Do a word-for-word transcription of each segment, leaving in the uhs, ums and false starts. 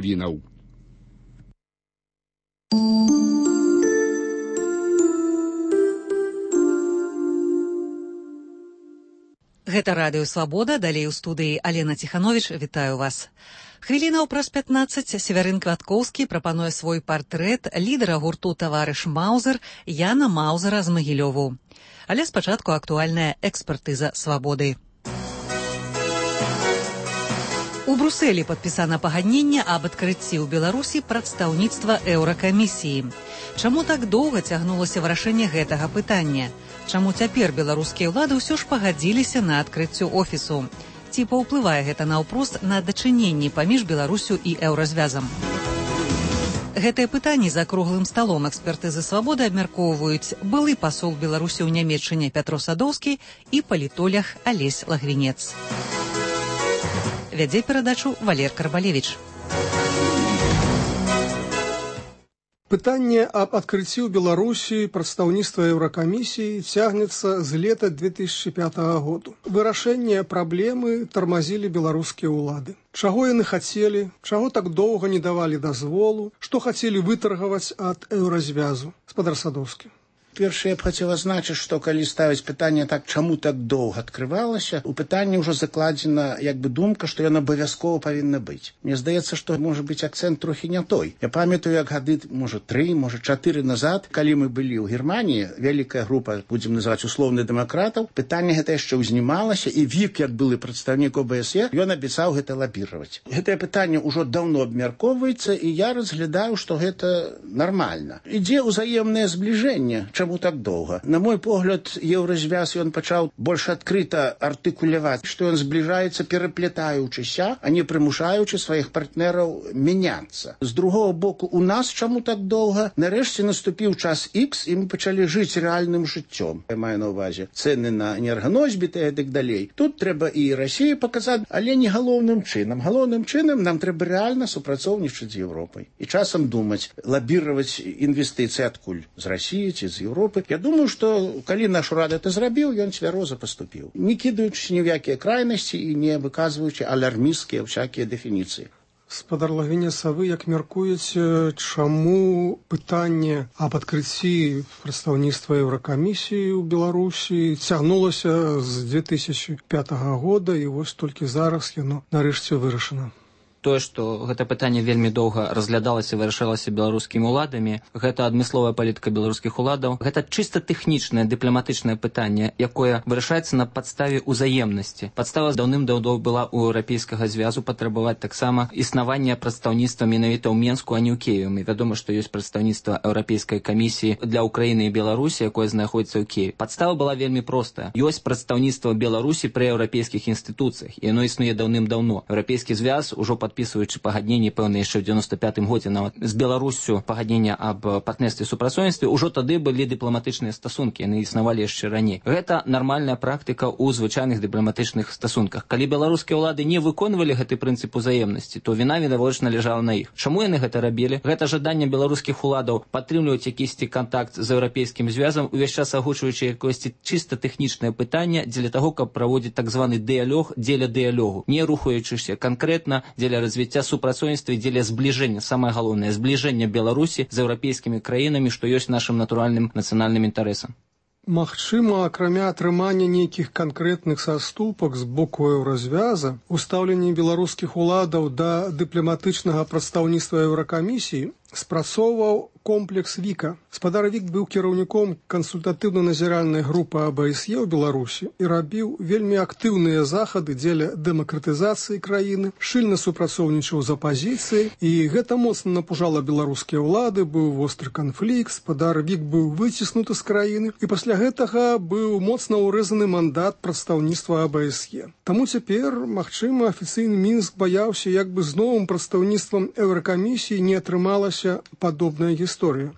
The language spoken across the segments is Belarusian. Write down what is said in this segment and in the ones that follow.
навінаў. Гэта радыё «Свабода», далей у студыі Алена Ціхановіч, вітаю вас. Хвілінаў праз пятнаццаць Севярын Кваткоўскі прапануе свой партрэт лідара гурту «Таварыш Маузер» Яна Маузера з Магілёву. Але спачатку актуальная экспертыза «Свабоды». У Брусэлі падпісана пагадненне аб адкрыцці ў Беларусі прадстаўніцтва Еўракамісіі. Чаму так доўга цягнулася вырашэнне гэтага пытання? Чаму цяпер беларускія ўлады ўсё ж пагадзіліся на адкрыццё офісу? Ці паўплывае гэта наўпрост на дачыненні паміж Беларусю і еўразвязам? Гэтыя пытанні за круглым сталом экспертызы «Свабоды» абмяркоўваюць былы пасол Беларусі ў Нямецчыне Пятро Садоўскі і палітолог Алесь Лагвінец. Вядзе перадачу Валер Карбалевіч. Пытанне аб адкрыцці ў Беларусі прадстаўніцтва Еўракамісіі цягнецца з лета две тысячы пятага году. Вырашэнне праблемы тармазілі беларускія ўлады. Чаго яны хацелі, чаго так доўга не давалі дазволу, што хацелі вытаргаваць ад еўразвязу? Спадар Садоўскі. Першае, я б хацеў азначыць, што калі ставіць пытанне так, чаму так доўга адкрывалася, у пытанні ўжо закладзена як бы думка, што яна абавязкова павінна быць. Мне здаецца, што можа быць акцэнт трохі не той. Я памятаю, як гады, можа, тры, можа, чатыры назад, калі мы былі ў Германіі, вялікая група, будзем называць услоўных дэмакратаў, пытанне гэта яшчэ ўзнімалася, і Вік, як былы прадстаўнік О Бэ Эс Е, ён абяцаў гэта лабіраваць. Гэтае пытанне ўжо даўно абмяркоўваецца, і я разглядаю, што гэта нармальна. Ідзе ўзаемнае збліжэнне. Чаму так доўга? На мой погляд, еўразвяз ён пачаў больш адкрыта артыкуляваць, што ён збліжаецца пераплятаючыся, а не прымушаючы сваіх партнераў мяняцца. З другого боку, у нас чаму так доўга? Нарэшце наступіў час Ікс, і мы пачалі жыць рэальным жыццём. Я маю на ўвазе цэны на энерганосьбіты і так далей. Тут трэба і Расію паказаць, але не галоўным чынам. Галоўным чынам нам трэба рэальна супрацоўнічаць з Еўропай. І часам думаць, лабіраваць інвестыцыі адкуль? З Расіі ці з Еўропы. Я думаю, што калі наш урад это зрабіў, ён цвяроза паступіў, не кідаючы ні ў якія крайнасці і не выказваючы алярмісцкія всякія дэфініцыі. Спадар Лагвінец, а вы як мяркуеце, чаму пытанне аб адкрыцці прадстаўніцтва Еўракамісіі ў Беларусі цягнулася з две тысячы пятага года, і вось толькі зараз яно нарэшце вырашана? Тое, што гэта пытанне вельмі доўга разглядалася і вырашалася беларускімі ўладамі, гэта адмысловая палітыка беларускіх уладаў, гэта чыста тэхнічнае дыпламатычнае пытанне, якое вырашаецца на падставе ўзаемнасці. Падстава даўным-даўно была ў еўрапейскага звязу патрабаваць таксама існавання прадстаўніцтва менавіта ў Менску, а не ў Кіеве. Вядома, што ёсць прадстаўніцтва Еўрапейскай камісіі для Украіны і Беларусі, якое знаходзіцца ў Кіеве. Падстава была вельмі простая. Ёсць прадстаўніцтва Беларусі пры еўрапейскіх інстытуцыях, і яно існуе даўным-даўно. Еўрапейскі звяз ужо пад подписываючы пагадненне, пэўна, яшчэ ў девяносто пятым годзе нават з Беларуссю пагаднення аб партнерстве і супрацоўніцтве, ужо тады былі дыпламатычныя стасункі, яны існавалі яшчэ раней. Гэта нармальная практыка ў звычайных дыпламатычных стасунках. Калі беларускія ўлады не выконвалі гэты прынцып узаемнасці, то віна відавочна ляжала на іх. Чаму яны гэта рабілі? Гэта жаданне беларускіх уладаў падтрымліваць якісьці кантакт з еўрапейскім звязам, увесь час агучваючы якосьці чыста тэхнічнае пытанне дзеля таго, каб праводзіць так званы дыялог дзеля дыялогу, не рухаючыся канкрэтна дзеля развіцця супрацоўніцтва і дзеля збліжэння, самае галоўнае, збліжэння Беларусі з еўрапейскімі краінамі, што ёсць нашым натуральным нацыянальным інтарэсам. Магчыма, акрамя атрымання нейкіх канкрэтных саступак з боку еўразвяза, устаўленне беларускіх уладаў да дыпламатычнага прадстаўніцтва Еўракамісіі спрацоўваў комплекс Віка. Спадар Вік быў кіраўніком кансультатыўна-назіральнай групы А Бэ Эс Е ў Беларусі і рабіў вельмі актыўныя захады дзеля дэмакратызацыі краіны, шчыльна супрацоўнічаў з апазіцыяй, і гэта моцна напужала беларускія ўлады, быў востры канфлікт, спадар Вік быў выціснуты з краіны, і пасля гэтага быў моцна ўрэзаны мандат прадстаўніцтва А Бэ Эс Е. Таму цяпер, магчыма, афіцыйны Мінск баяўся, як бы з новым прадстаўніцтвам Еўракамісіі не атрымалася падобная гісторыя.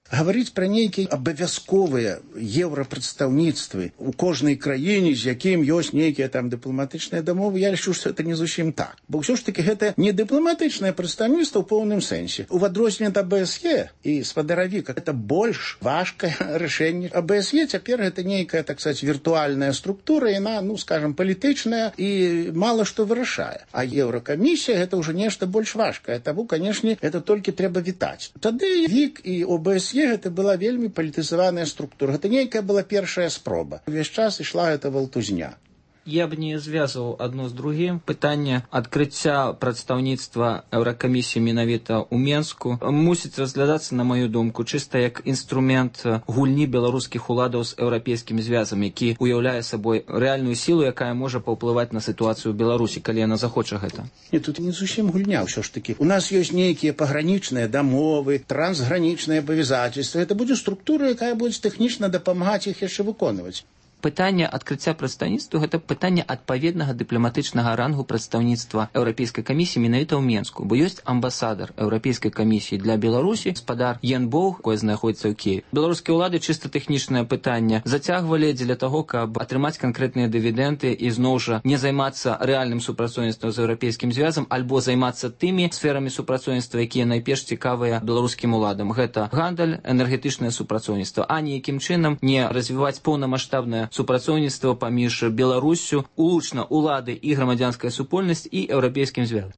Гаварыць пра нейкія абавязковыя еўрапрадстаўніцтвы у кожнай краіне, з якім ёсць нейкія там дыпламатычныя дамовы, я лічу, што это не зусім так. Бо ўсё ж таки гэта не дыпламатычнае прадстаўніцтва ў поўным сэнсе. У адрозненне да АБСЕ і спадаравіка это больш важкае рашэнне. АБСЕ цяпер гэта нейкая, так сказать, віртуальная структура, яна, ну, скажем, палітычная і мала што вырашае. А Еўракамісія гэта ўжо нешта больш важкае. Таму, канешне, это толькі трэба вітаць. Тады ВІК і ОБСЕ гэта была вельмі палітызаваная структура. Гэта нейкая была першая спроба. Увесь час ішла гэта валтузня. Я б не звязываў адно з другім. Пытанне адкрыцця прадстаўніцтва Еўракамісіі менавіта ў Менску мусіць разглядацца, на маю думку, чыста як інструмент гульні беларускіх уладаў з еўрапейскім звязам, які уяўляе сабой рэальную сілу, якая можа паўплываць на сітуацыю ў Беларусі, калі яна захоча гэта. Не, тут не зусім гульня ўсё ж такі. У нас ёсць нейкія пагранічныя дамовы, трансгранічныя абавязацельствы. Гэта будзе структура, якая будзе тэхнічна дапамагаць іх яшчэ выконваць. Пытанне адкрыцця прадстаўніцтва – гэта пытанне адпаведнага дыпламатычнага рангу прадстаўніцтва Еўрапейскай камісіі менавіта ў Менску, бо ёсць амбасадар Еўрапейскай камісіі для Беларусі, гаспадар Ян Боўг, якой знаходзіцца ў Кіеве. Беларускія ўлады чыста тэхнічнае пытанне зацягвалі дзеля таго, каб атрымаць канкрэтныя дывідэнды і зноў жа не займацца рэальным супрацоўніцтвам з еўрапейскім звязам, альбо займацца тымі сферамі супрацоўніцтва, якія найперш цікавыя беларускім уладам. Гэта гандаль, энергетычнае супрацоўніцтва, а ніякім чынам не развіваць поўнамаштабнае супрацоўніцтва паміж Беларуссю, улучна улады і грамадзянская супольнасць і еўрапейскім звязам.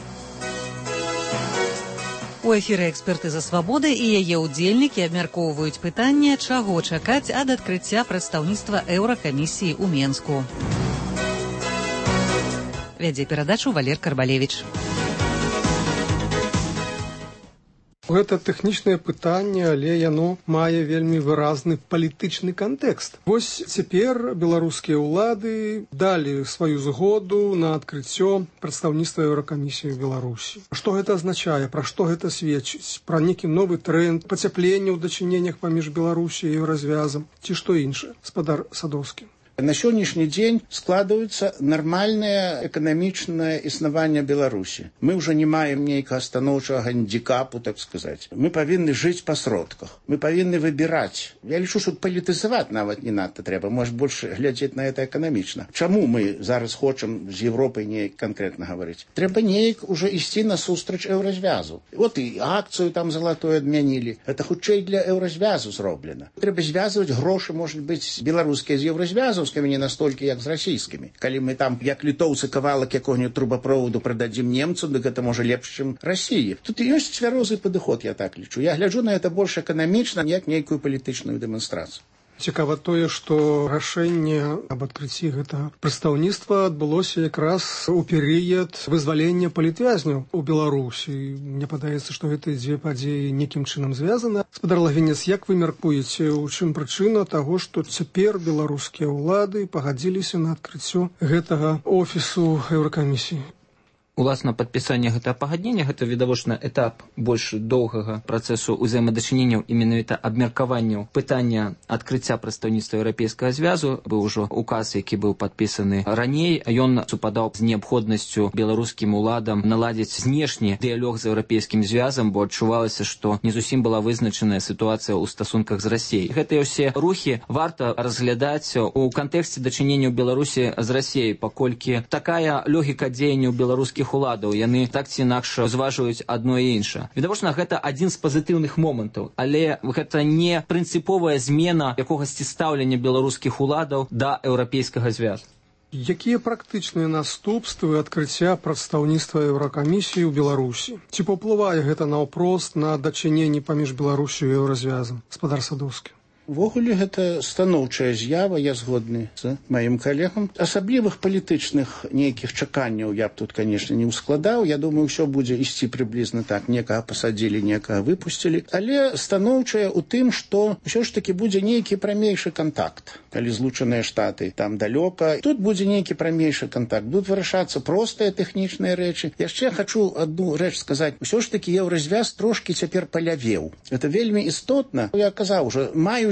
У эфіры «Экспертыза свабоды» і яе ўдзельнікі абмяркоўваюць пытанне, чаго чакаць ад адкрыцця прадстаўніцтва Еўракамісіі ў Менску. Вядзе перадачу Валер Карбалевіч. Гэта тэхнічнае пытанне, але яно мае вельмі выразны палітычны кантэкст. Вось цяпер беларускія ўлады далі сваю згоду на адкрыццё прадстаўніцтва Еўракамісіі ў Беларусі. Што гэта азначае? Пра што гэта сведчыць? Пра нейкі новы тренд, пацяпленне ў дачыненнях паміж Беларусі і Еўразвязам? Ці што іншае? Спадар Садоўскі. На сённяшні дзень складваецца нармальнае эканамічнае існаванне Беларусі. Мы ўжо не маем нейкага станоўчага гандикапу, так сказаць. Мы павінны жыць па сродках. Мы павінны выбіраць. Я лічу, што палітызаваць нават не надта трэба. Можа, больш глядзець на гэта эканамічна. Чаму мы зараз хочам з Европай неяк канкрэтна гаварыць? Трэба неяк ужо ісці насустрач еўразвязу. От і акцыю там залатую адмянілі. Гэта хутчэй для еўразвязу зроблена. Трэба звязваць грошы, можа быць, беларускія з еўразвязу, не настолькі, як з расійскімі. Калі мы там, як літоўцы, кавалак якога-нибудь трубаправоду прададзім немцу, дык гэта можа лепш, чым Расіі. Тут ёсць цвярозы падыход, я так лічу. Я гляджу на гэта больш эканамічна, як нейкую палітычную дэманстрацыю. Цікава тое, што рашэнне аб адкрыцці гэтага прадстаўніцтва адбылося якраз у перыяд вызвалення палітвязняў у Беларусі. Мне падаецца, што гэтыя дзве падзеі некім чынам звязаны. Спадар Лагвінец, як вы мяркуеце, у чым прычына таго, што цяпер беларускія ўлады пагадзіліся на адкрыццё гэтага офісу Еўракамісіі? Уласна, падпісанне гэтага пагаднення – гэта відавочна этап больш доўгага працэсу ўзаемадачыненняў і менавіта абмеркаванняў пытання адкрыцця прадстаўніцтва Еўрапейскага звязу. Быў ужо указ, які быў падпісаны раней. Ён супадаў з неабходнасцю беларускім уладам наладзіць знешні дыялог з еўрапейскім звязам, бо адчувалася, што не зусім была вызначаная сітуацыя ў стасунках з Расіяй. Гэтыя ўсе рухі варта разглядаць у кантэксце дачыненняў Беларусі з Расіяй, паколькі такая логіка дзеянняў беларускіх уладаў, яны так ці інакш зважваюць адно і іншае. Відавочна, гэта адзін з пазітыўных момантаў, але гэта не прынцыповая змена якогасьці стаўлення беларускіх уладаў да еўрапейскага звязу. Якія практычныя наступствы адкрыцця прадстаўніцтва Еўракамісіі ў Беларусі? Ці паўплывае гэта наўпрост на дачыненні паміж Беларусю і Еўразвязам? Спадар Садоўскі. Увогуле гэта станоўчая з'ява, я згодны з маім калегам. Асаблівых палітычных нейкіх чаканняў я б тут, канешне, не ўскладаў. Я думаю, ўсё будзе ісці прыблізна так. Некага пасадзілі, некага выпусцілі. Але станоўчая ў тым, што ўсё ж такі будзе нейкі прамейшы кантакт. Калі злучаныя штаты там далёка, тут будзе нейкі прамейшы кантакт. Будуць вырашацца простыя тэхнічныя рэчы. Яшчэ хачу адну рэч сказаць. Усё ж такі еўразвяз трошкі цяпер палявеў. Гэта вельмі істотна. Я казаў ужо, маюць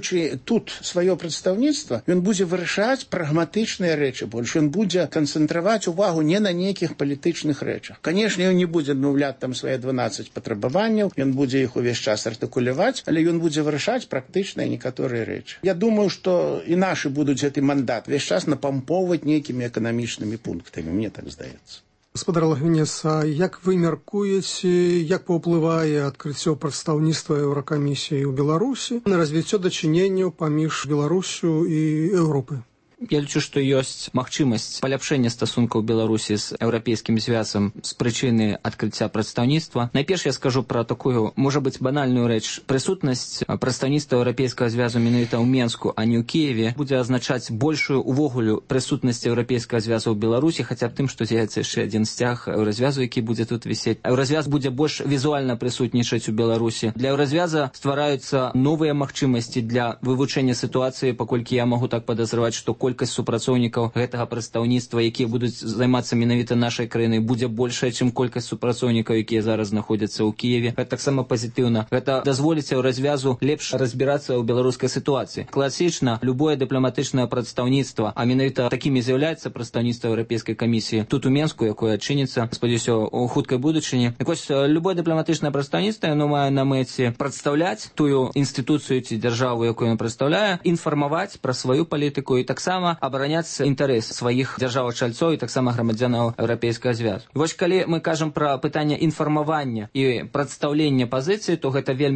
маючы тут сваё прадстаўніцтва, ён будзе вырашаць прагматычныя рэчы больш. Ён будзе канцэнтраваць увагу не на нейкіх палітычных рэчах. Канешне, ён не будзе адмаўляць там свае дванаццаць патрабаванняў, ён будзе іх увесь час артыкуляваць, але ён будзе вырашаць практычныя некаторыя рэчы. Я думаю, што і нашы будуць гэты мандат весь час напампоўваць нейкімі эканамічнымі пунктамі, мне так здаецца. Гаспадар Лагвінец, а як вы мяркуеце, як паўплывае адкрыццё прадстаўніцтва Еўракамісіі ў Беларусі на развіццё дачыненняў паміж Беларусю і Еўропай? Я лічу, што ёсць магчымасць паляпшэння стасункаў Беларусі з еўрапейскім звязам з прычыны адкрыцця прадстаўніцтва. Найперш я скажу пра такую, можа быць, банальную рэч. Прысутнасць прадстаўніцтва еўрапейскага звязу менавіта ў Менску, а не ў Кіеве, будзе азначаць большую увогуле прысутнасць еўрапейскага звязу ў Беларусі, хаця б тым, што з'явіцца яшчэ адзін сцяг еўразвязу, які будзе тут вісець. Еўразвяз будзе больш візуальна прысутнічаць у Беларусі. Для еўразвяза ствараюцца новыя магчымасці для вывучэння сітуацыі, паколькі я магу так падазраваць, што колькасць супрацоўнікаў гэтага прадстаўніцтва, якія будуць займацца менавіта нашай краінай, будзе большая, чым колькасць супрацоўнікаў, якія зараз знаходзяцца ў Кіеве. Гэта таксама пазітыўна. Гэта дазволіць еўразвязу лепш разбірацца ў беларускай сітуацыі. Класічна, любое дыпламатычнае прадстаўніцтва, а менавіта такімі з'яўляецца прадстаўніцтва Еўрапейскай камісіі тут у Менску, якое адчыніцца, спадзяюся, у хуткай будучыні. Так вось, любое дыпламатычнае прадстаўніцтва, яно мае на мэце прадстаўляць тую інстытуцыю ці дзяржаву, якую ён прадстаўляе, інфармаваць пра сваю палітыку і таксама абараняць інтарэс сваіх дзяржаў-чальцоў і таксама грамадзянаў еўрапейскага звязу. Вось калі мы кажам пра пытанне інфармавання і прадстаўлення пазіцыі, то гэта вельмі